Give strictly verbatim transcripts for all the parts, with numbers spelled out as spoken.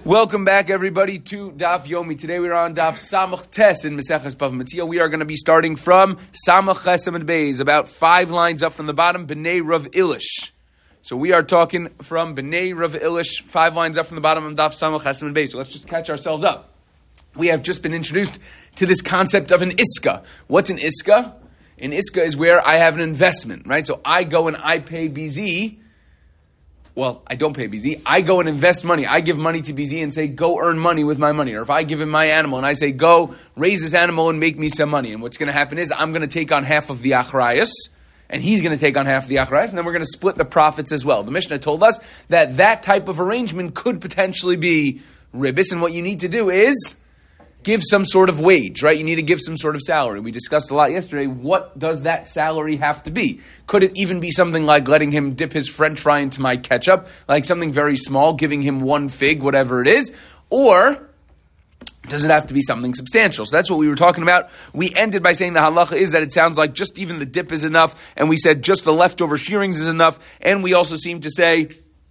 Welcome back, everybody, to Daf Yomi. Today we are on Daf Samach Tes in Maseches Bava Metzia. We are going to be starting from Samach Ches Amud Beis, about five lines up from the bottom, B'nai Rav Ilish. So we are talking from B'nai Rav Ilish, five lines up from the bottom of Daf Samach Ches Amud Beis. So let's just catch ourselves up. We have just been introduced to this concept of an iska. What's an iska? An iska is where I have an investment, right? So I go and I pay B Z. Well, I don't pay B Z. I go and invest money. I give money to B Z and say, go earn money with my money. Or if I give him my animal and I say, go raise this animal and make me some money. And what's going to happen is I'm going to take on half of the achrayas, and he's going to take on half of the achrayas, and then we're going to split the profits as well. The Mishnah told us that that type of arrangement could potentially be ribis, and what you need to do is give some sort of wage, right? You need to give some sort of salary. We discussed a lot yesterday. What does that salary have to be? Could it even be something like letting him dip his French fry into my ketchup, like something very small, giving him one fig, whatever it is? Or does it have to be something substantial? So that's what we were talking about. We ended by saying the halacha is that it sounds like just even the dip is enough, and we said just the leftover shearings is enough, and we also seem to say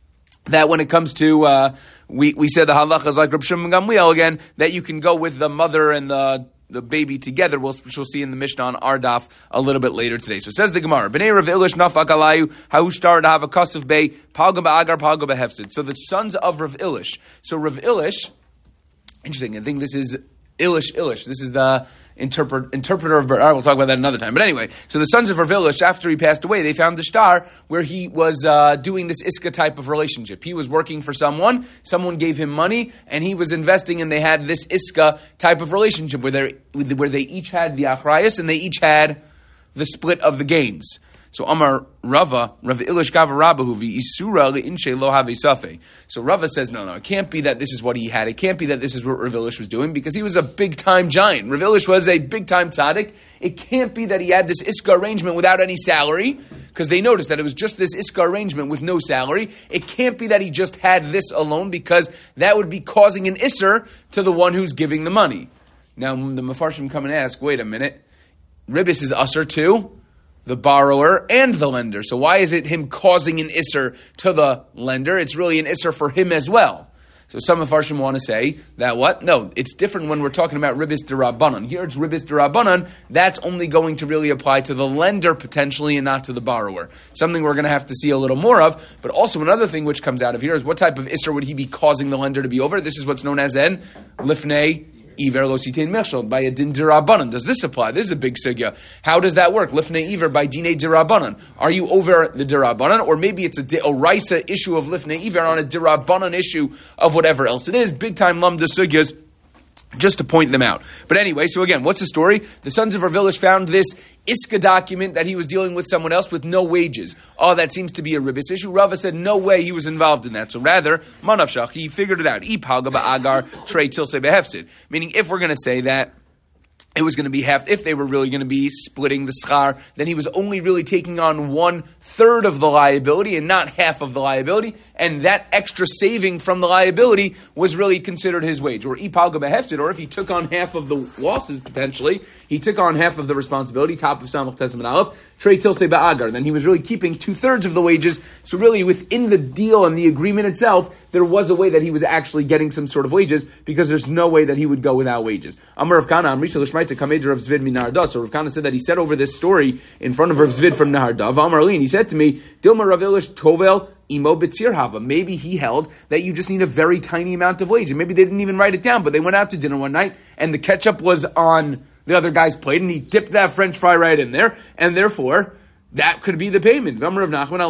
that when it comes to, uh, we, we said the halacha is like Reb Shimon Gamliel again, that you can go with the mother and the the baby together, we'll, which we'll see in the Mishnah on our daf a little bit later today. So it says the Gemara, B'nai Rav Ilish nafak alayu, ha'ushtar to have a kasuf bei, palga ba'agar, palga ba'hefsid. So the sons of Rav Ilish. So Rav Ilish, interesting, I think this is Ilish Ilish. This is the interpret, interpreter of Ber. All right, we'll talk about that another time. But anyway, so the sons of Rav Ilish, after he passed away, they found the star where he was uh, doing this iska type of relationship. He was working for someone, someone gave him money, and he was investing, and they had this iska type of relationship where they where they each had the achrayas and they each had the split of the gains. So Amar Rava, Rav Ilish Gava Rabahu v'isura le'inshe lo have safe. So Rava says, no, no, it can't be that this is what he had. It can't be that this is what Rav Ilish was doing because he was a big-time giant. Rav Ilish was a big-time tzaddik. It can't be that he had this iska arrangement without any salary because they noticed that it was just this iska arrangement with no salary. It can't be that he just had this alone because that would be causing an isser to the one who's giving the money. Now the Mefarshim come and ask, wait a minute, ribis is usser too? The borrower and the lender. So why is it him causing an isser to the lender? It's really an isser for him as well. So some of Farshim want to say that what? No, it's different when we're talking about ribis d'Rabbanan. Here it's ribis d'Rabbanan. That's only going to really apply to the lender potentially and not to the borrower. Something we're going to have to see a little more of. But also another thing which comes out of here is what type of isser would he be causing the lender to be over? This is what's known as an lifnei Iver lo sitein mechshel by a din d'Rabbanan. Does this apply? This is a big sugya. How does that work? Lifnei Iver by dinei d'Rabbanan. Are you over the d'Rabbanan, or maybe it's a d'oraisa issue of lifnei Iver on a d'Rabbanan issue of whatever else it is? Big time lamda sugyas. Just to point them out. But anyway, so again, what's the story? The sons of Rav Ilish found this iska document that he was dealing with someone else with no wages. Oh, that seems to be a ribis issue. Rava said no way he was involved in that. So rather, manavshach, he figured it out. Ipalga ba'agar trei tilse behefsid. Meaning, if we're going to say that it was going to be half, if they were really going to be splitting the schar, then he was only really taking on one third of the liability and not half of the liability, and that extra saving from the liability was really considered his wage. Or ipalga behefsid, or if he took on half of the losses potentially, he took on half of the responsibility, top of Samach Tes Amud Aleph, trei tilse ba'agar. Then he was really keeping two thirds of the wages. So really within the deal and the agreement itself, there was a way that he was actually getting some sort of wages because there's no way that he would go without wages. Amar Rav Kana, Amrisa L'shmaita Kamei Rav Zvid min Nahar Dov. So Rav Kana said that he said over this story in front of Rav Zvid from Nahar Dov. Amar Li, and he said to me, Dilma Rav Ilish Tovel Imo B'tzir Hava. Maybe he held that you just need a very tiny amount of wage. And maybe they didn't even write it down, but they went out to dinner one night and the ketchup was on the other guy's plate and he dipped that French fry right in there, and therefore that could be the payment. And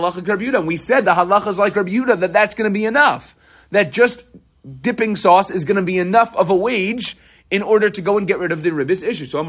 we said the halacha is like Rabbi Yehuda, that that's going to be enough. That just dipping sauce is going to be enough of a wage in order to go and get rid of the ribis issue. So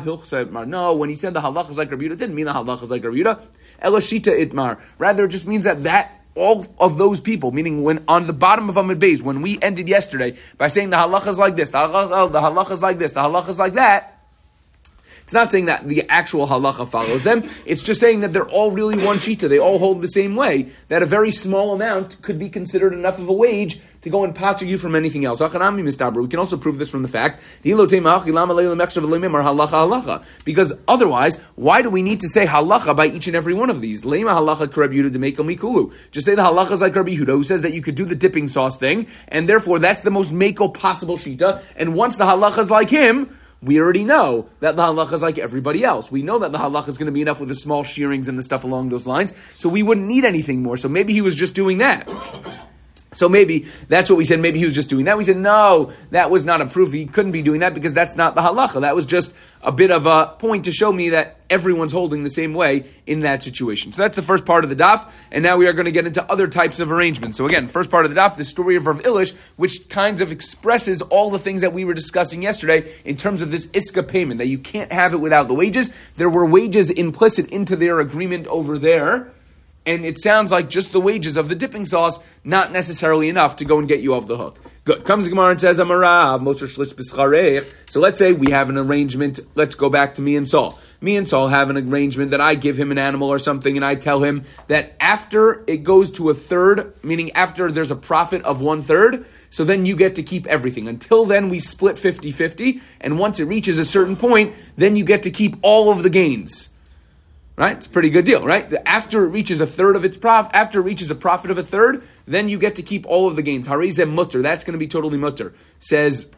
no, when he said the halacha is like Rabbi Yehuda, it didn't mean the halacha is like Rabbi Yehuda. Elashita itmar. Rather, it just means that that all of those people, meaning when on the bottom of Amud Beis, when we ended yesterday by saying the halacha is like this, the halacha, oh, the halacha is like this, the halacha is like that, It's not saying that the actual halacha follows them. It's just saying that they're all really one shita. They all hold the same way, that a very small amount could be considered enough of a wage to go and pater you from anything else. We can also prove this from the fact, because otherwise, why do we need to say halacha by each and every one of these? Just say the halacha is like Rabbi Yehuda, who says that you could do the dipping sauce thing, and therefore that's the most meko possible shita, and once the halacha is like him, we already know that the halacha is like everybody else. We know that the halacha is going to be enough with the small shearings and the stuff along those lines, so we wouldn't need anything more. So maybe he was just doing that. So maybe that's what we said. Maybe he was just doing that. We said, no, that was not a proof. He couldn't be doing that because that's not the halacha. That was just a bit of a point to show me that everyone's holding the same way in that situation. So that's the first part of the daf. And now we are going to get into other types of arrangements. So again, first part of the daf, the story of Rav Ilish, which kind of expresses all the things that we were discussing yesterday in terms of this iska payment, that you can't have it without the wages. There were wages implicit into their agreement over there. And it sounds like just the wages of the dipping sauce, not necessarily enough to go and get you off the hook. Good. Comes the Gemara and says, Amarav, Mosher Shlish B'Scharech. So let's say we have an arrangement. Let's go back to me and Saul. Me and Saul have an arrangement that I give him an animal or something, and I tell him that after it goes to a third, meaning after there's a profit of one third, so then you get to keep everything. Until then, we split fifty-fifty, and once it reaches a certain point, then you get to keep all of the gains. Right? It's a pretty good deal, right? After it reaches a third of its profit, after it reaches a profit of a third, then you get to keep all of the gains. Harizeh mutter, that's going to be totally mutter. Says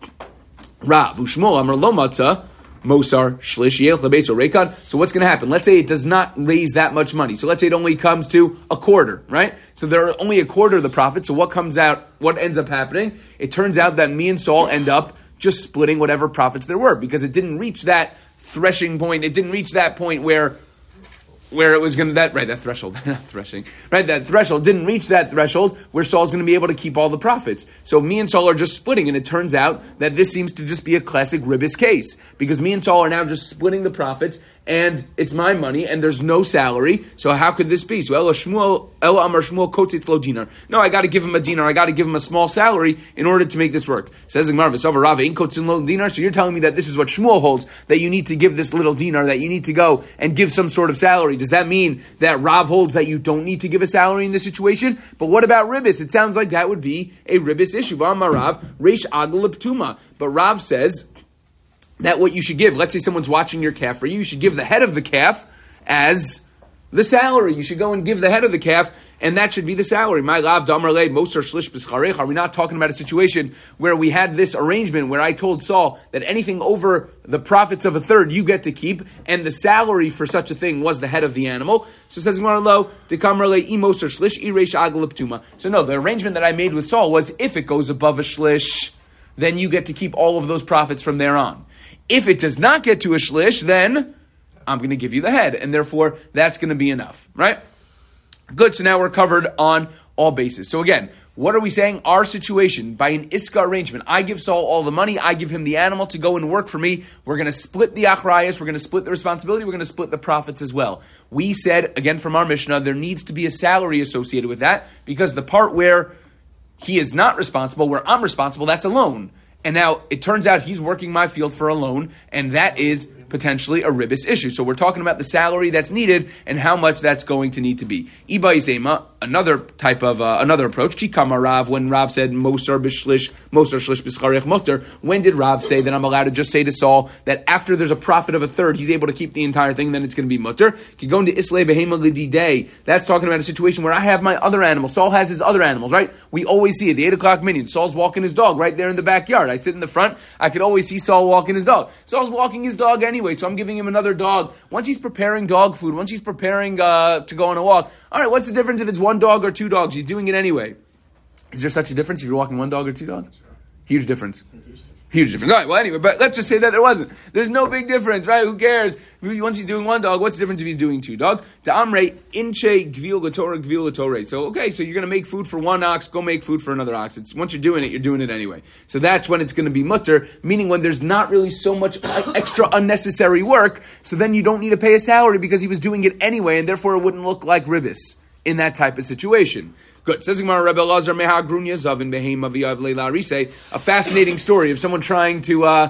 Rav, Ushmo Amar Lo Matzah, Mosar Shlish Yelch Lebeso Rekad. So what's going to happen? Let's say it does not raise that much money. So let's say it only comes to a quarter, right? So there are only a quarter of the profit. So what comes out, what ends up happening? It turns out that me and Saul end up just splitting whatever profits there were, because it didn't reach that threshing point. It didn't reach that point where where it was going to, that, right, that threshold, not threshing, right, that threshold didn't reach that threshold where Saul's going to be able to keep all the profits. So me and Saul are just splitting, and it turns out that this seems to just be a classic ribis case, because me and Saul are now just splitting the profits, and it's my money, and there's no salary, so how could this be? So Ella Shmuel, Ella Amar Shmuel Kotzit Lo dinar. No, I got to give him a dinar, I got to give him a small salary in order to make this work. Says the Gemara, V'sover Rav Ein Kotzin Lo dinar, so you're telling me that this is what Shmuel holds, that you need to give this little dinar, that you need to go and give some sort of salary. Does that mean that Rav holds that you don't need to give a salary in this situation? But what about ribis? It sounds like that would be a ribis issue. V'amar Rav, Reish Agel Ptuma. But Rav says that what you should give, let's say someone's watching your calf for you, you should give the head of the calf as the salary. You should go and give the head of the calf, and that should be the salary. My lav damar le moser shlish b'scharech. Are we not talking about a situation where we had this arrangement where I told Saul that anything over the profits of a third you get to keep, and the salary for such a thing was the head of the animal? So it says Gemara lo dekamar le imoser shlish ireish agel ptuma. So no, the arrangement that I made with Saul was if it goes above a shlish, then you get to keep all of those profits from there on. If it does not get to a shlish, then I'm going to give you the head, and therefore that's going to be enough, right? Good, so now we're covered on all bases. So again, what are we saying? Our situation, by an iska arrangement, I give Saul all the money, I give him the animal to go and work for me. We're going to split the achrayas, we're going to split the responsibility, we're going to split the profits as well. We said, again from our Mishnah, there needs to be a salary associated with that, because the part where he is not responsible, where I'm responsible, that's a loan. And now it turns out he's working my field for a loan, and that is potentially a ribis issue. So we're talking about the salary that's needed and how much that's going to need to be. Iba Isema, another type of, uh, another approach. Kikama Rav, when Rav said, Mosar b'shlish, Mosar shlish b'scharech mutter, when did Rav say that I'm allowed to just say to Saul that after there's a profit of a third, he's able to keep the entire thing, then it's going to be mutter? Going to Islay behema lididei, that's talking about a situation where I have my other animals. Saul has his other animals, right? We always see it, the eight o'clock minion. Saul's walking his dog right there in the backyard. I sit in the front, I could always see Saul walking his dog. Saul's walking his dog anyway. So I'm giving him another dog. Once he's preparing dog food, once he's preparing uh, to go on a walk, all right, what's the difference if it's one dog or two dogs? He's doing it anyway. Is there such a difference if you're walking one dog or two dogs? Huge difference. Huge difference. All right, well, anyway, but let's just say that there wasn't. There's no big difference, right? Who cares? Once he's doing one dog, what's the difference if he's doing two dogs? Ta'amre, inche, gvil l'torah, gvil l'torah. So, okay, so you're going to make food for one ox, go make food for another ox. It's, once you're doing it, you're doing it anyway. So that's when it's going to be mutter, meaning when there's not really so much extra unnecessary work, so then you don't need to pay a salary because he was doing it anyway, and therefore it wouldn't look like ribis in that type of situation. Good. Says Gemara, Rebbe Elazar meha grunya zavin behem aviyav leila arise. A fascinating story of someone trying to uh,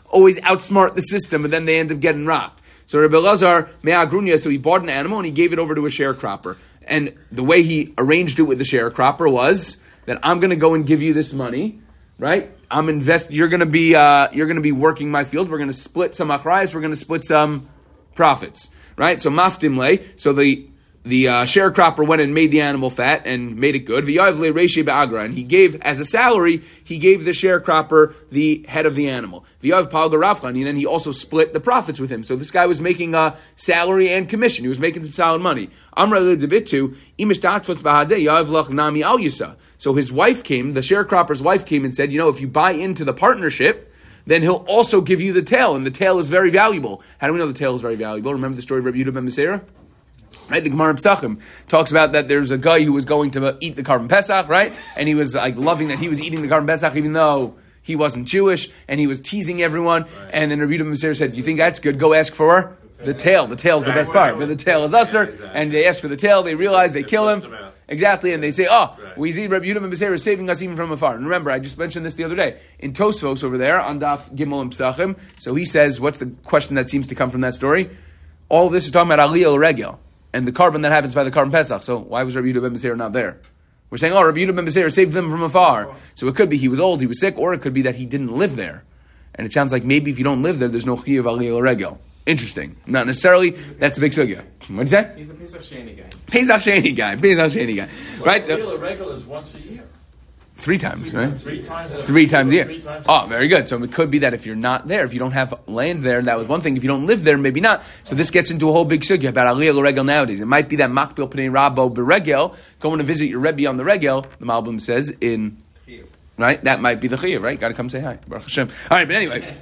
always outsmart the system, and then they end up getting rocked. So Rebbe Elazar me'agrunya, so he bought an animal and he gave it over to a sharecropper. And the way he arranged it with the sharecropper was that I'm going to go and give you this money, right? I'm invest. You're going to be uh, you're going to be working my field. We're going to split some achrayas. We're going to split some profits, right? So maftim lay. So the the uh, sharecropper went and made the animal fat and made it good. V'yav le reishi be'agra, and he gave as a salary. He gave the sharecropper the head of the animal. V'yav palga rafchan, and then he also split the profits with him. So this guy was making a salary and commission. He was making some solid money. Amra le debitu imish datzot bahadeh yav lach nami al yisa. So his wife came, the sharecropper's wife came and said, you know, if you buy into the partnership, then he'll also give you the tail, and the tail is very valuable. How do we know the tail is very valuable? Remember the story of Rabbi Yehuda ben Meseira? Right, the Gemara Pesachim talks about that there's a guy who was going to eat the Karban Pesach, right? And he was like loving that he was eating the Karban Pesach even though he wasn't Jewish, and he was teasing everyone. Right. And then Rabbi Yehuda ben Meseira said, you think that's good? Go ask for the tail. The tail's the best part. But the tail is usher. And they ask for the tail, they realize they kill him. Exactly, and they say, oh, we see Rabbi Yehuda ben Meseira is saving us even from afar. And remember, I just mentioned this the other day. In Tosfos over there, on Daf Gimel and Pesachim, so he says, what's the question that seems to come from that story? All this is talking about Aliyah Regel, and the carbon that happens by the Karban Pesach. So why was Rabbi Yehuda ben Meseira not there? We're saying, oh, Rabbi Yehuda ben Meseira saved them from afar. So it could be he was old, he was sick, or it could be that he didn't live there. And it sounds like maybe if you don't live there, there's no Chiyuv Aliyah Regel. Interesting. Not necessarily, that's a big sugya. What do you say? He's a Pesach Sheni guy. Pesach Sheni guy. Pesach Sheni guy. Well, right? Aliyah Regel is once a year. Three times, right? Three times. Three times a year. Three times Oh, very good. So it could be that if you're not there, if you don't have land there, that was one thing. If you don't live there, maybe not. So this gets into a whole big sugya about Aliyah L'Regel nowadays. It might be that Makbil Pnei Rabbo Beregel, going to visit your Rebbe on the Regel, the Malbim says, in, right? That might be the Chiyuv, right? Got to come say hi. Baruch Hashem. All right, but anyway.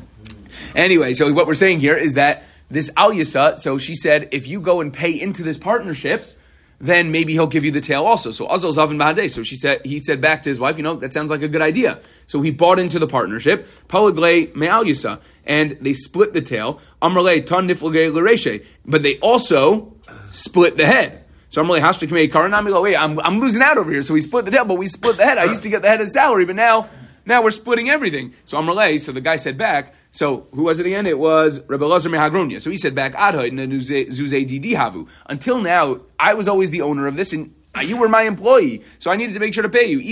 Anyway, so what we're saying here is that this Al Yisa, so she said, if you go and pay into this partnership, then maybe he'll give you the tail also. So Azal Zavin Bahadeh. So she said, he said back to his wife, you know, that sounds like a good idea. So he bought into the partnership, Palaglei Me'al Yisa, and they split the tail. Amrlei Ton Niflgei L'Reshe, but they also split the head. So Amrlei Hashtak Mei Karanami. Wait, I'm I'm losing out over here. So we split the tail, but we split the head. I used to get the head as salary, but now now we're splitting everything. So Amrlei, so the guy said back. So, who was it again? It was Rebbe Elazar me'Hagrunya. So he said back, Adha in the Zuzei Didi Havu. Until now, I was always the owner of this, and you were my employee, so I needed to make sure to pay you.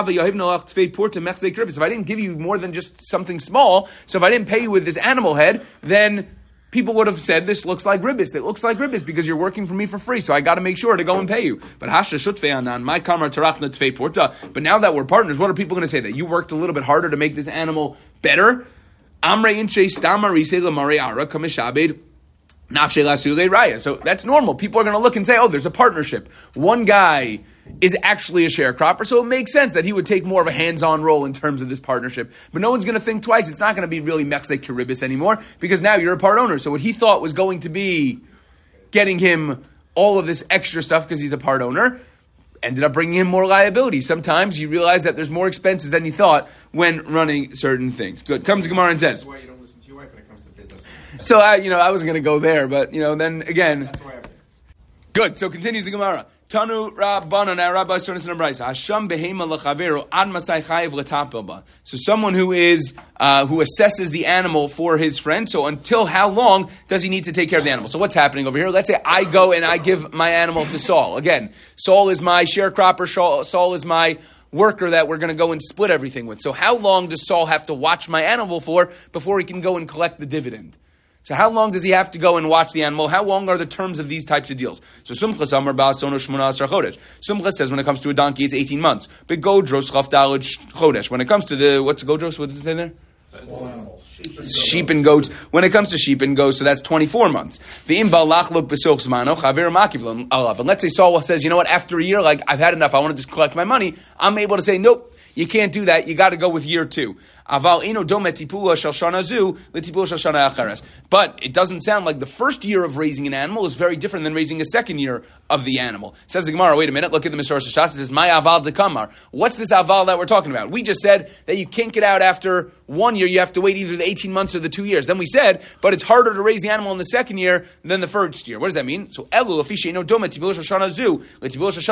If I didn't give you more than just something small, so if I didn't pay you with this animal head, then people would have said, this looks like ribbis. It looks like ribbis because you're working for me for free, so I got to make sure to go and pay you. But Hasha Shutfei Anan, my kamar tarachna tfei porta. But now that we're partners, what are people going to say? That you worked a little bit harder to make this animal better? Amre inche stamari se lamari ara kamishabed nafshe lasule raya. So that's normal. People are going to look and say, "Oh, there's a partnership. One guy is actually a sharecropper, so it makes sense that he would take more of a hands-on role in terms of this partnership." But no one's going to think twice. It's not going to be really mechse kiribis anymore because now you're a part owner. So what he thought was going to be getting him all of this extra stuff because he's a part owner ended up bringing him more liability. Sometimes you realize that there's more expenses than you thought when running certain things. Good. Comes Gemara and says. That's why you don't listen to your wife when it comes to business. So, I, you know, I wasn't going to go there, but, you know, then again. That's why. Good. So continues the Gemara. Tanu Rabbanan, our Rabbi Sonis and Abraisa. Hasham behema lechaveru ad masai chayev letapel ba. So someone who is uh, who assesses the animal for his friend. So until how long does he need to take care of the animal? So what's happening over here? Let's say I go and I give my animal to Saul. Again, Saul is my sharecropper. Saul is my worker that we're going to go and split everything with. So how long does Saul have to watch my animal for before he can go and collect the dividend? So how long does he have to go and watch the animal? How long are the terms of these types of deals? So Sumcha Samar Ba Sono Shmona Asar Chodesh. Sumcha says when it comes to a donkey, it's eighteen months. But Godros Chaf Daled Chodesh. When it comes to the, what's Godros? What does it say there? Sheep and goats. When it comes to sheep and goats, so that's twenty-four months. And let's say Saul says, you know what, after a year, like, I've had enough, I want to just collect my money. I'm able to say, nope, you can't do that. You got to go with year two. But it doesn't sound like the first year of raising an animal is very different than raising a second year of the animal. Says the Gemara, wait a minute, look at the Mesorah Shas. It says, my aval dekamar. What's this aval that we're talking about? We just said that you can't get out after one year. You have to wait either the eighteen months or the two years. Then we said, but it's harder to raise the animal in the second year than the first year. What does that mean? So,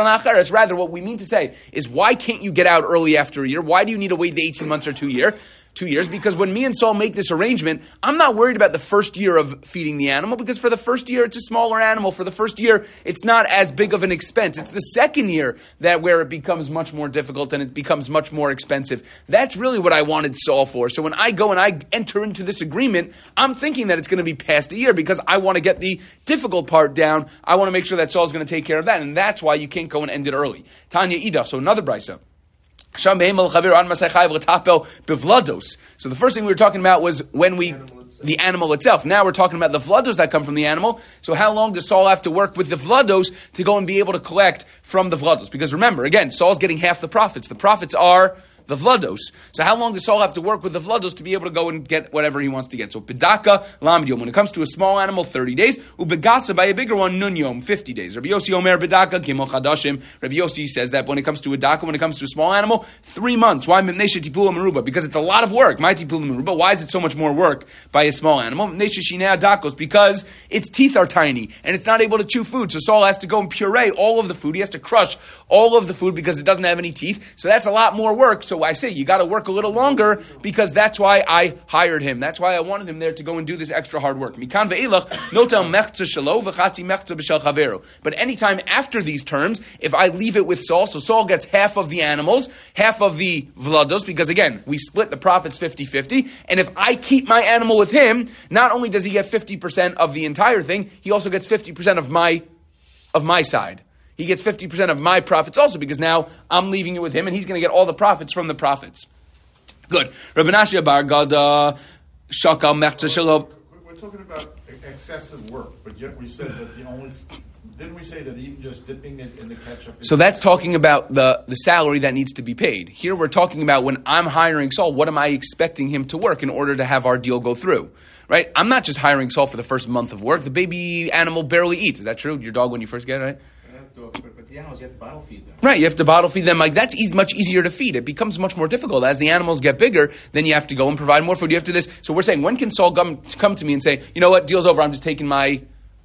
rather what we mean to say is, why can't you get out early after a year? Why do you need to wait the eighteen months or two year? two years, because when me and Saul make this arrangement, I'm not worried about the first year of feeding the animal, because for the first year, it's a smaller animal. For the first year, it's not as big of an expense. It's the second year that where it becomes much more difficult and it becomes much more expensive. That's really what I wanted Saul for. So when I go and I enter into this agreement, I'm thinking that it's going to be past a year because I want to get the difficult part down. I want to make sure that Saul's going to take care of that, and that's why you can't go and end it early. Tanya Ida, so another brisa. So the first thing we were talking about was when we, the animal itself. Now we're talking about the vlados that come from the animal. So how long does Saul have to work with the vlados to go and be able to collect from the vlados? Because remember, again, Saul's getting half the profits. The profits are the vlados. So how long does Saul have to work with the vlados to be able to go and get whatever he wants to get? So pedaka lamd yom. When it comes to a small animal, thirty days. Ubegasa, by a bigger one, nun yom, fifty days. Rabbi Yossi Omer bedaka gimel chadashim. Rabbi Yossi says that when it comes to a daka, when it comes to a small animal, three months. Why mimnesha tipula meruba? Because it's a lot of work. My tipula meruba. Why is it so much more work by a small animal? Mimnesha shinei dakos. Because its teeth are tiny and it's not able to chew food. So Saul has to go and puree all of the food. He has to crush all of the food because it doesn't have any teeth. So that's a lot more work. So I say you got to work a little longer because that's why I hired him. That's why I wanted him there to go and do this extra hard work. But anytime after these terms, if I leave it with Saul, so Saul gets half of the animals, half of the vlados, because again, we split the profits fifty-fifty, and if I keep my animal with him, not only does he get fifty percent of the entire thing, he also gets fifty percent of my of my side. He gets fifty percent of my profits also, because now I'm leaving it with him and he's going to get all the profits from the profits. Good. Rabbi Nashia bar Gada Shakal Mechza Shalom. We're talking about excessive work, but yet we said that the only... Didn't we say that even just dipping it in the ketchup... So that's talking about the, the salary that needs to be paid. Here we're talking about when I'm hiring Saul, what am I expecting him to work in order to have our deal go through? Right? I'm not just hiring Saul for the first month of work. The baby animal barely eats. Is that true? Your dog when you first get it, right? But, but the animals, you have to bottle feed them. Right, you have to bottle feed them. Like that's easy, much easier to feed. It becomes much more difficult as the animals get bigger. Then you have to go and provide more food. You have to this. So we're saying, when can Saul come, come to me and say, you know what, deal's over. I'm just taking my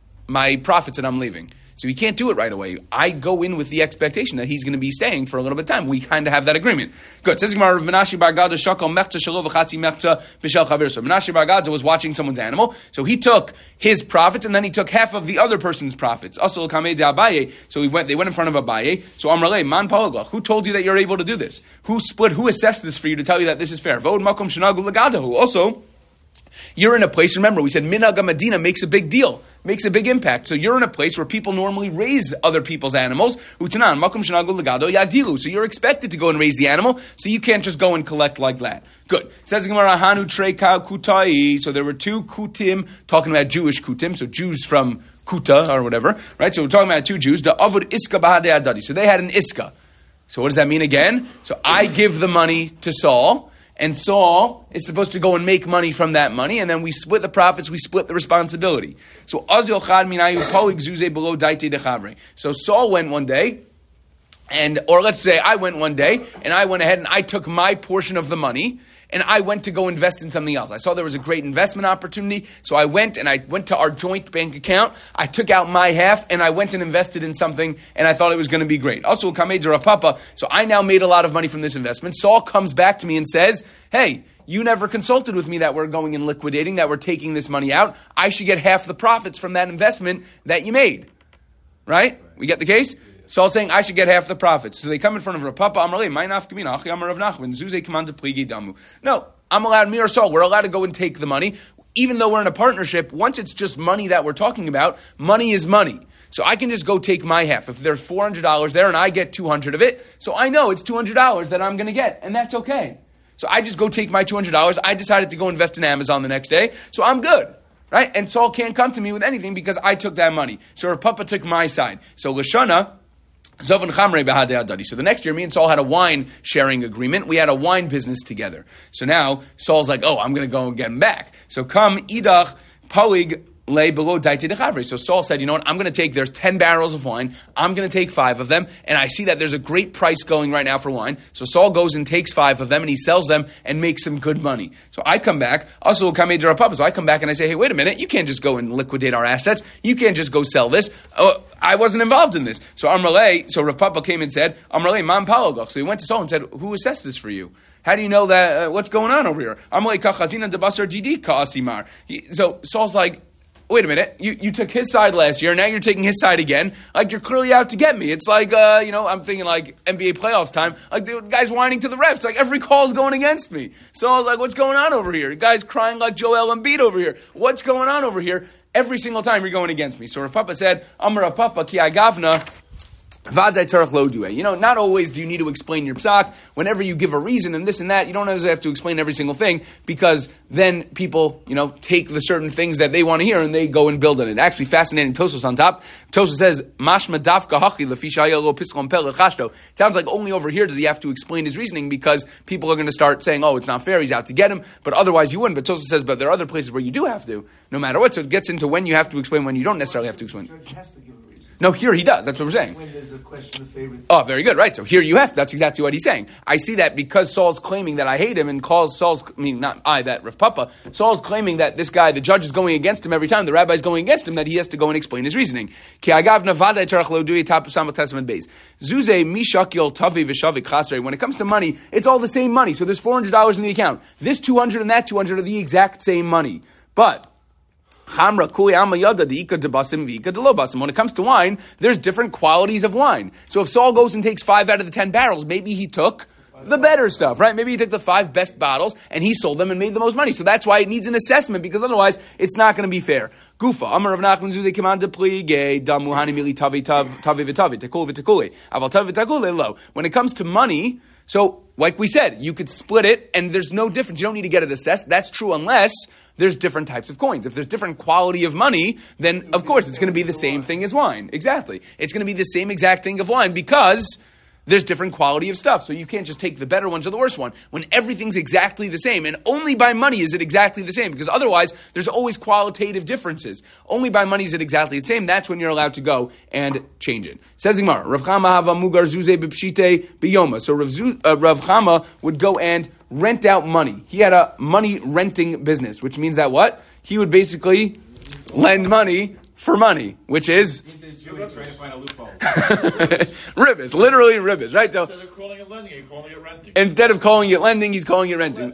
my profits and I'm leaving. So he can't do it right away. I go in with the expectation that he's going to be staying for a little bit of time. We kind of have that agreement. Good. Says Gemara, Menashe bar Gada shakal mechza shelo v'chatzi mechza b'shel chaver. So Menashe bar Gada was watching someone's animal, so he took his profits and then he took half of the other person's profits. Asol kamei de Abaye. So he went. They went in front of Abaye. So Amrale man palagach. Who told you that you're able to do this? Who split? Who assessed this for you to tell you that this is fair? Vod makom shenagu legadahu. Also, you're in a place, remember, we said Minhag Medina makes a big deal, makes a big impact. So you're in a place where people normally raise other people's animals. Utanan, Makom Shanagu Legado Yagdilu. So you're expected to go and raise the animal, so you can't just go and collect like that. Good. Says the Gemara, Hanu Treka Kutai. So there were two Kutim, talking about Jewish Kutim, so Jews from Kuta or whatever, right? So we're talking about two Jews. The Avud Iska Bahade Adadi. So they had an Iska. So what does that mean again? So I give the money to Saul, and Saul is supposed to go and make money from that money, and then we split the profits, we split the responsibility. So Azil Chad Minayu Polig Zuze below Daite de Chavre. So Saul went one day, and or let's say I went one day, and I went ahead and I took my portion of the money, and I went to go invest in something else. I saw there was a great investment opportunity, so I went and I went to our joint bank account. I took out my half, and I went and invested in something, and I thought it was going to be great. Also, Kamei Papa. So I now made a lot of money from this investment. Saul comes back to me and says, hey, you never consulted with me that we're going and liquidating, that we're taking this money out. I should get half the profits from that investment that you made. Right? We get the case? Saul's saying, I should get half the profits. So they come in front of Rav Papa, Amrale, my nafkamina, achi amar Rav Nachman, zuze command to pligi damu. No, I'm allowed, me or Saul, we're allowed to go and take the money. Even though we're in a partnership, once it's just money that we're talking about, money is money. So I can just go take my half. If there's four hundred dollars there and I get two hundred of it, so I know it's two hundred dollars that I'm going to get, and that's okay. So I just go take my two hundred dollars. I decided to go invest in Amazon the next day, so I'm good. Right? And Saul can't come to me with anything because I took that money. So Rav Papa took my side. So Lashana, so the next year, me and Saul had a wine sharing agreement. We had a wine business together. So now Saul's like, oh, I'm going to go and get him back. So come, idach, palig, lay below daite de chavre. So Saul said, you know what, I'm going to take, there's ten barrels of wine. I'm going to take five of them. And I see that there's a great price going right now for wine. So Saul goes and takes five of them and he sells them and makes some good money. So I come back, also kamei de Rav Papa. So I come back and I say, hey, wait a minute, you can't just go and liquidate our assets. You can't just go sell this. Oh, I wasn't involved in this. So Amrale, so Rav Papa came and said, Amrale, man palogach. So he went to Saul and said, who assessed this for you? How do you know that? Uh, what's going on over here? Amalei kachazina debasar didi kaasimar. So Saul's like, wait a minute, you, you took his side last year, now you're taking his side again. Like, you're clearly out to get me. It's like, uh, you know, I'm thinking like N B A playoffs time. Like, the guy's whining to the refs. Like, every call's going against me. So I was like, what's going on over here? The guy's crying like Joel Embiid over here. What's going on over here? Every single time you're going against me. So Rav Papa said, Amar Rav Papa ki agavna. You know, not always do you need to explain your psak. Whenever you give a reason and this and that, you don't always have to explain every single thing, because then people, you know, take the certain things that they want to hear and they go and build on it. Actually, fascinating Tosos on top. Tosos says, Mashma dafka hachi lefishaya lo pislom pel chashto. It sounds like only over here does he have to explain his reasoning, because people are going to start saying, oh, it's not fair, he's out to get him, but otherwise you wouldn't. But Tosos says, but there are other places where you do have to, no matter what. So it gets into when you have to explain, when you don't necessarily have to explain. No, here he does. That's what we're saying. When there's a question of favorite. Oh, very good. Right. So here you have, that's exactly what he's saying. I see that because Saul's claiming that I hate him, and calls Saul's, I mean, not I, that Rav Papa, Saul's claiming that this guy, the judge is going against him every time, the rabbi's going against him, that he has to go and explain his reasoning. When it comes to money, it's all the same money. So there's four hundred dollars in the account. This two hundred and that two hundred are the exact same money. But when it comes to wine, there's different qualities of wine. So if Saul goes and takes five out of the ten barrels, maybe he took the better stuff, right? Maybe he took the five best bottles and he sold them and made the most money. So that's why it needs an assessment, because otherwise it's not going to be fair. Gufa, Amar Rav Nachman Zuzay Command Plige, Damuhani Mili Tavi Tav Tavi Vitavi, Tekul Vitakule, Aval Tavi Vitakule Lo. When it comes to money, so like we said, you could split it and there's no difference. You don't need to get it assessed. That's true unless there's different types of coins. If there's different quality of money, then of course it's going to be the same thing as wine. Exactly. It's going to be the same exact thing of wine, because there's different quality of stuff. So you can't just take the better ones or the worst one. When everything's exactly the same, and only by money is it exactly the same, because otherwise there's always qualitative differences. Only by money is it exactly the same. That's when you're allowed to go and change it. Says Gemara, Rav Chama hava mugar zuze b'pshite b'yoma. So Rav, Zu, uh, Rav Chama would go and rent out money. He had a money renting business, which means that what? He would basically lend money for money, which is Trying to find a loophole. ribbis, literally ribbis, right? So Instead of calling it lending, you're calling it renting. instead of calling it lending, he's calling it renting.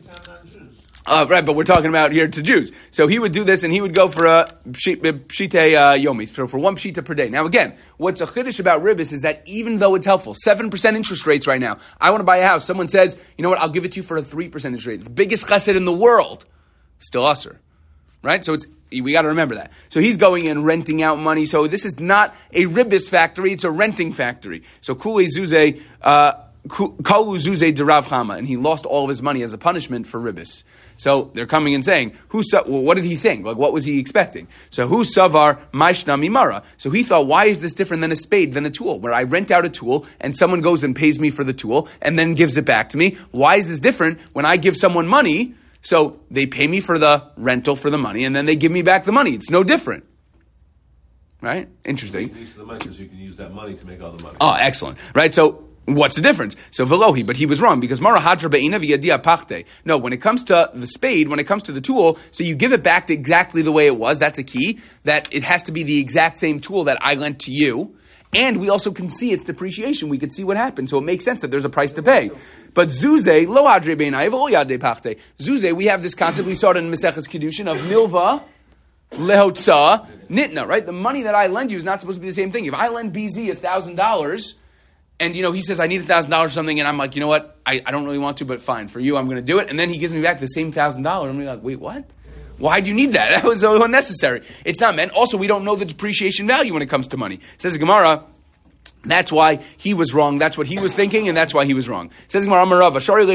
Uh, right, but we're talking about here to Jews. So he would do this, and he would go for a pshite uh, yomi, so for one pshita per day. Now again, what's a chiddush about ribbis is that even though it's helpful, seven percent interest rates right now, I want to buy a house. Someone says, you know what, I'll give it to you for a three percent interest rate. The biggest chesed in the world, still usher. Right? So it's, we got to remember that. So he's going and renting out money. So this is not a ribbis factory, it's a renting factory. So Kule Zuze, uh, Kalu Zuze de Rav Chama, and he lost all of his money as a punishment for ribbis. So they're coming and saying, who well, what did he think? Like, what was he expecting? So who savar maishna mimara? So he thought, why is this different than a spade, than a tool? Where I rent out a tool and someone goes and pays me for the tool and then gives it back to me. Why is this different when I give someone money? So they pay me for the rental for the money, and then they give me back the money. It's no different. Right? Interesting. You use the money because you can use that money to make all the money. Oh, excellent. Right? So what's the difference? So Velohi, but he was wrong, because Mara Hadra Be'ina v'yadia pachte. No, when it comes to the spade, when it comes to the tool, so you give it back to exactly the way it was. That's a key. That it has to be the exact same tool that I lent to you. And we also can see its depreciation. We can see what happened. So it makes sense that there's a price to pay. But Zuze, lo hadre beinai, v'lo yade pachte. Zuze, we have this concept, we saw it in Maseches Kiddushin, of milva, lehotza, nitna, right? The money that I lend you is not supposed to be the same thing. If I lend B Z one thousand dollars, and, you know, he says, I need one thousand dollars or something, and I'm like, you know what, I, I don't really want to, but fine, for you, I'm going to do it. And then he gives me back the same one thousand dollars. I'm like, wait, what? Why do you need that? That was so unnecessary. It's not meant. Also, we don't know the depreciation value when it comes to money. It says the Gemara, that's why he was wrong. That's what he was thinking, and that's why he was wrong. It says Gemara, so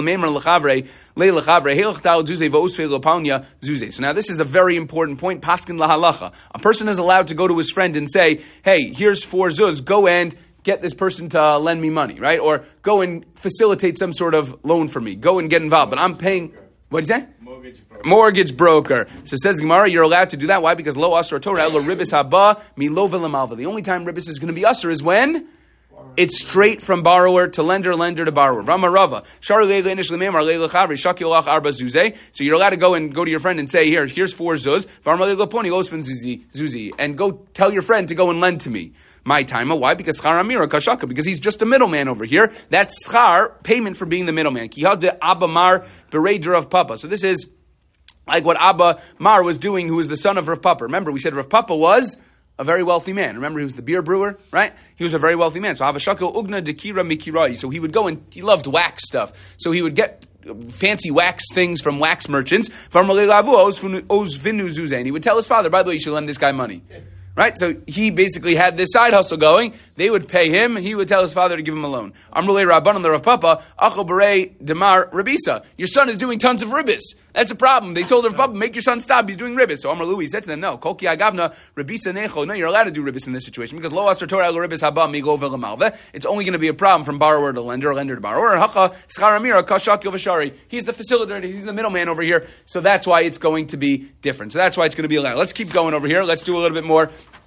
now this is a very important point. Paskin lahalacha. A person is allowed to go to his friend and say, hey, here's four zuz, go and get this person to lend me money, right? Or go and facilitate some sort of loan for me. Go and get involved, but I'm paying, what did you say? Mortgage broker. Mortgage broker. So says Gemara, you're allowed to do that. Why? Because lo asur Torah lo ribis haba mi lo v'lemalva. The only time ribis is going to be asur is when it's straight from borrower to lender, lender to borrower. Rama Rava. So you're allowed to go and go to your friend and say, here, here's four zuz. And go tell your friend to go and lend to me. My time. Why? Because schar amira kashaka. Because he's just a middleman over here. That's schar, payment for being the middleman. Kihad Abba Mar berei Rav Papa. So this is like what Abba Mar was doing, who was the son of Rav Papa. Remember, we said Rav Papa was a very wealthy man. Remember, he was the beer brewer, right? He was a very wealthy man. So Havashako Ugna Dekira Mikirai. So he would go and he loved wax stuff. So he would get fancy wax things from wax merchants. He would tell his father, by the way, you should lend this guy money. Right? So he basically had this side hustle going. They would pay him. He would tell his father to give him a loan. Amrulei Rabban the Rav Papa, Acho Berei Demar Rabisa. Your son is doing tons of ribbis. That's a problem. They told Rav Papa, make your son stop. He's doing ribbis. So Amr he said to them, no. Koki Agavna Rabisa Necho. No, you're allowed to do ribbis in this situation because Lo Asar Torah Ribbis Haba Migo Velamalve. It's only going to be a problem from borrower to lender, or lender to borrower. Hacha Schar Amira Kashak Yovashari. He's the facilitator. He's the middleman over here. So that's why it's going to be different. So that's why it's going to be allowed. Let's keep going over here. Let's do a little bit more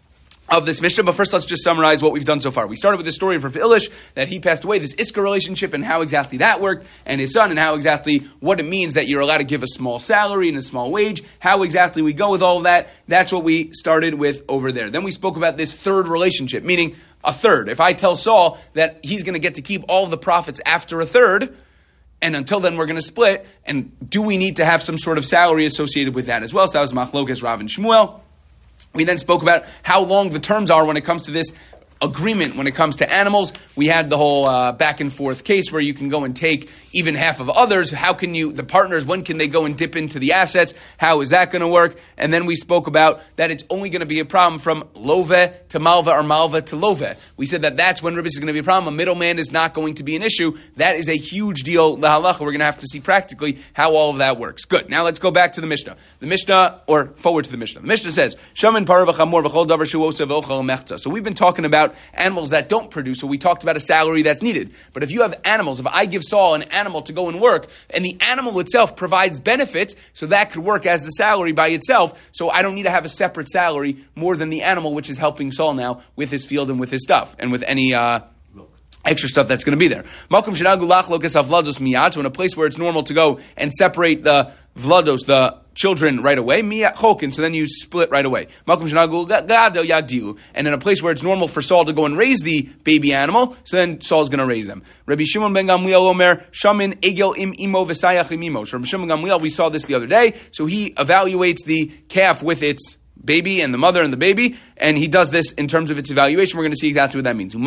of this Mishnah, but first let's just summarize what we've done so far. We started with the story of Rav Ilish, that he passed away, this Iska relationship, and how exactly that worked, and his son, and how exactly what it means that you're allowed to give a small salary and a small wage, how exactly we go with all of that. That's what we started with over there. Then we spoke about this third relationship, meaning a third. If I tell Saul that he's going to get to keep all of the profits after a third, and until then we're going to split, and do we need to have some sort of salary associated with that as well? So that was Machlokes Rav and Shmuel. We then spoke about how long the terms are when it comes to this agreement. When it comes to animals, we had the whole uh, back and forth case where you can go and take even half of others. How can you, the partners, when can they go and dip into the assets? How is that going to work? And then we spoke about that it's only going to be a problem from love to malva or malva to love. We said that that's when ribbis is going to be a problem. A middleman is not going to be an issue. That is a huge deal. The halacha, we're going to have to see practically how all of that works. Good. Now let's go back to the Mishnah. The Mishnah, or forward to the Mishnah. The Mishnah says, Shaman parah v'chamor v'chol davar shu osa v'ochel mechza. So we've been talking about animals that don't produce, so we talked about a salary that's needed. But if you have animals, if I give Saul an animal to go and work, and the animal itself provides benefits, so that could work as the salary by itself, so I don't need to have a separate salary more than the animal which is helping Saul now with his field and with his stuff, and with any uh, extra stuff that's going to be there. Malkum shenagu lachlokas avlados miyad, so in a place where it's normal to go and separate the vlados, the children, right away, miyat chokin, so then you split right away. Malkum shenagu gado yagdilu, and in a place where it's normal for Saul to go and raise the baby animal, so then Saul's going to raise them. Rabbi Shimon ben Gamliel omer shamin egel im imo v'sayach im imo. So Rabbi Shimon ben Gamliel, we saw this the other day, so he evaluates the calf with its baby and the mother and the baby, and he does this in terms of its evaluation. We're going to see exactly what that means. And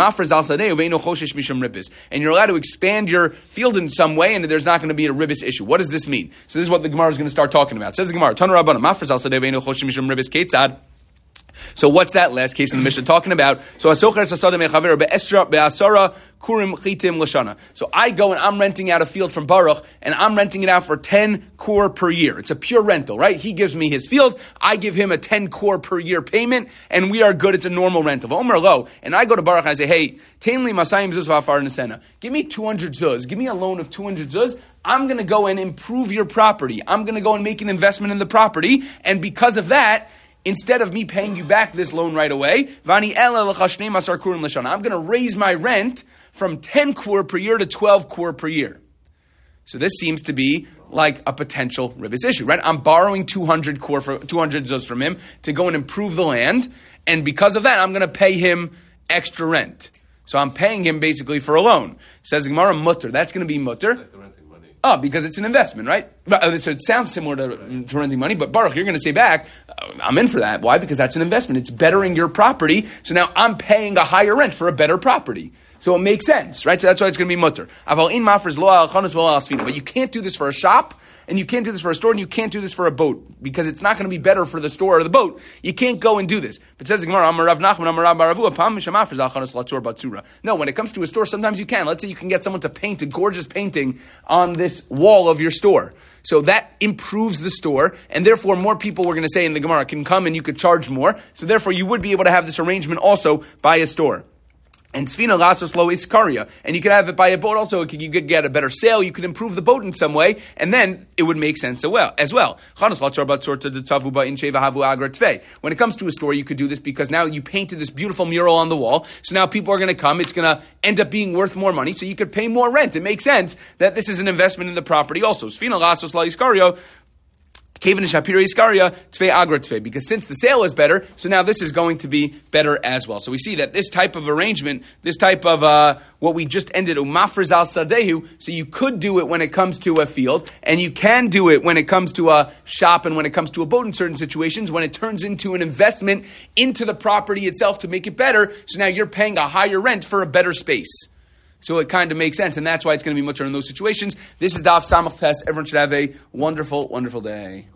you're allowed to expand your field in some way, and there's not going to be a ribbis issue. What does this mean? So this is what the Gemara is going to start talking about. It says the Gemara, Tanu Rabbana, mafrez al sadeh ve'eino choshesh mishum ribbis ketzad. So what's that last case in the Mishnah talking about? So asocher sasada mechaver be'esra be'asara kurim chitim lashana. So I go and I'm renting out a field from Baruch, and I'm renting it out for ten kor per year. It's a pure rental, right? He gives me his field, I give him a ten kor per year payment, and we are good. It's a normal rental. Omer lo, and I go to Baruch and I say, hey, tainli masayim zuz v'afar nesena. Give me two hundred zuz. Give me a loan of two hundred zuz. I'm going to go and improve your property. I'm going to go and make an investment in the property, and because of that, instead of me paying you back this loan right away, I'm going to raise my rent from ten kur per year to twelve kur per year. So this seems to be like a potential ribbis issue, right? I'm borrowing two hundred kur for two hundred zuz from him to go and improve the land, and because of that, I'm going to pay him extra rent. So I'm paying him basically for a loan. Says the Gemara, mutter. That's going to be mutter. Like the renting money. Oh, because it's an investment, right? So it sounds similar to, to renting money, but Baruch, you're going to say back, I'm in for that. Why? Because that's an investment. It's bettering your property. So now I'm paying a higher rent for a better property. So it makes sense, right? So that's why it's going to be mutter. But you can't do this for a shop, and you can't do this for a store, and you can't do this for a boat, because it's not going to be better for the store or the boat. You can't go and do this. But it says, no, when it comes to a store, sometimes you can. Let's say you can get someone to paint a gorgeous painting on this wall of your store. So that improves the store, and therefore more people, we're going to say in the Gemara, can come and you could charge more. So therefore you would be able to have this arrangement also by a store. And Sfina Lasos Lo Iskaria. And you could have it by a boat also. You could get a better sale. You could improve the boat in some way. And then it would make sense as well. As well. When it comes to a store, you could do this because now you painted this beautiful mural on the wall. So now people are going to come. It's going to end up being worth more money. So you could pay more rent. It makes sense that this is an investment in the property also. Sfina Lasos Lo Iskaria. Kevin Shapira Iskaria, Tve Agra Tve, because since the sale is better, so now this is going to be better as well. So we see that this type of arrangement, this type of uh, what we just ended, Umafriz al Sadehu, so you could do it when it comes to a field, and you can do it when it comes to a shop and when it comes to a boat in certain situations, when it turns into an investment into the property itself to make it better, so now you're paying a higher rent for a better space. So it kind of makes sense, and that's why it's going to be much in those situations. This is Daf Samach Tes. Everyone should have a wonderful, wonderful day.